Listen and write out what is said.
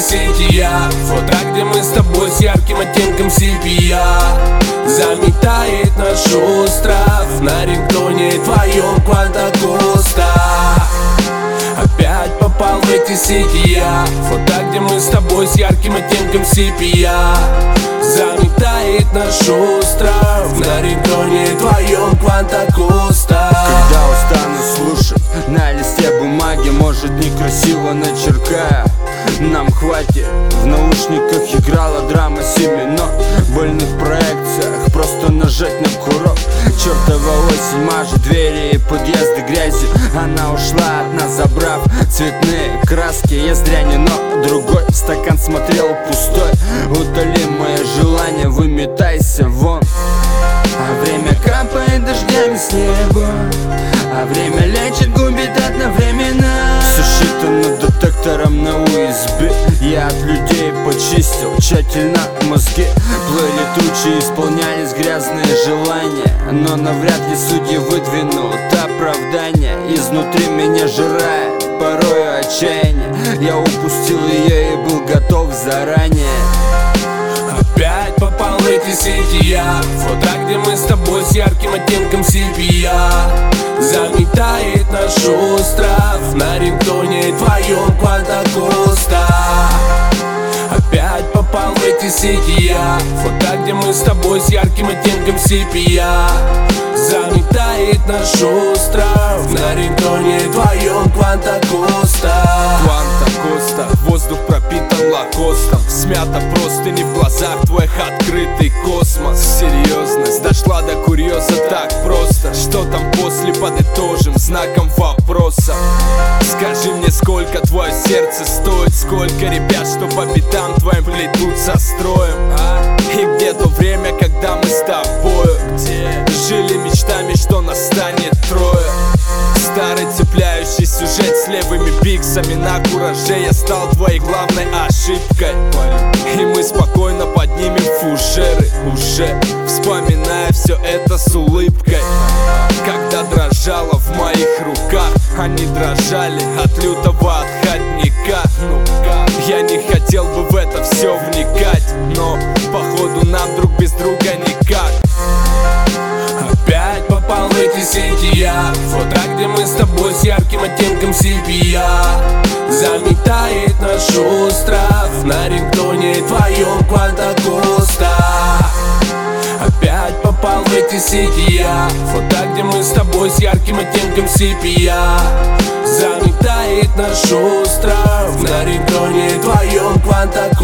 сетия. Фото, где мы с тобой с ярким оттенком сепия. Заметает наш остров на рингтоне твоем Кванта Коста. Опять попал в эти сетия. Фото, где мы с тобой с ярким оттенком сепия. Заметает наш остров на рингтоне твоем Кванта Коста. Когда устану слушать на листе бумаги, может некрасиво начеркаю, нам хватит. В наушниках играла драма 7 нот. В больных проекциях просто нажать на курок. Чертова осень мажет двери и подъезды грязью. Она ушла от нас, забрав цветные краски. Я зря не, но другой стакан смотрел пустой. Утоли мое желание, выметайся вон. А время капает дождями с неба, а время лечит, губит одновременно. Все считано детектором на USB. Я от людей почистил тщательно мозги. Плыли тучи, исполнялись грязные желания, но навряд ли судьи выдвинут оправдания. Изнутри меня жирает порою отчаяние. Я упустил ее и был готов заранее. Опять попал в эти сетия. Фото, где мы с тобой с ярким оттенком сепия. Заметает наш остров на рингтоне твоем Кванта Коста. Опять попал в эти сетия. Фото, где мы с тобой с ярким оттенком сепия. Заметает наш остров на рингтоне твоем Кванта Коста. Кванта Коста, воздух пропитан лакостом. Смята простыни в глазах твоих, открытый космос. Серьезность дошла до курьеза так просто. Что там после, подытожим знаком вопроса. Скажи мне, сколько твое сердце стоит, сколько ребят, что по пятам твоим плетут со строем. И где то время, когда мы с тобою жили мечтами, что настанет трое. Старый цепляющий сюжет с левыми пиксами на кураже. Я стал твоей главной ошибкой, и мы спокойно поднимем фужеры, уже вспоминая все это с улыбкой. Когда дрожало в моих руках, они дрожали от лютого отходника. Я не хотел бы в это все вникать, но походу нам друг без друга никак. Опять попал в эти сетия. Фото, где мы с тобой с ярким оттенком сепия. Заметает наш остров на рингтоне твоем Кванта Коста. Опять попал в эти сетия. Фото, где мы с тобой с ярким оттенком сепия. Заметает наш остров на рингтоне твоем Кванта